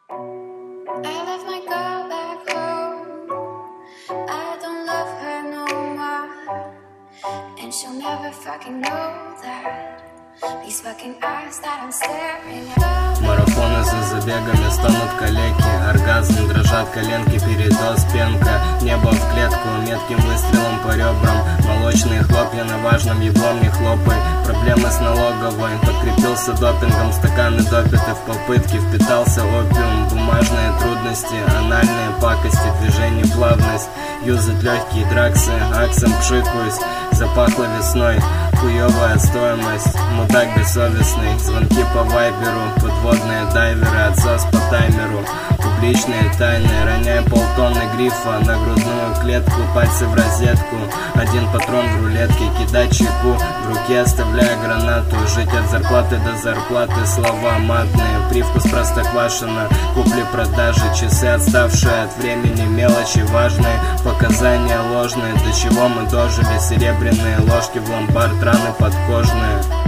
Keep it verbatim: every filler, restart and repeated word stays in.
I left my girl back home. I don't love her no more, and she'll never fucking know that. These fucking eyes that I'm staring at. Марафоны за забегами стонут калеки. Оргазм, дрожат коленки, передоз, пенка. Небо в клетку, метким выстрелом по ребрам. Молочные хлопья на важном еблом не хлопай. Проблемы с налоговой, подкрепился допингом. Стаканы допиты в попытке, впитался опиум. Бумажные трудности, анальные пакости, движение плавность. Юзать легкие драксы, аксом пшикаюсь. Запахло весной, хуевая стоимость. Мудак бессовестный, звонки по вайберу. Подводные дайверы, отсос по таймеру. Публичные тайны, роняя полтонны грифа на грудную клетку, пальцы в розетку. Один патрон в рулетке, кидать чеку, в руке оставляя гранату. Жить от зарплаты до зарплаты, слова матные. Привкус простоквашино, купли-продажи. Часы, отставшие от времени, мелочи важные. Показания ложные, до чего мы дожили. Серебряные ложки в ломбард, раны подкожные.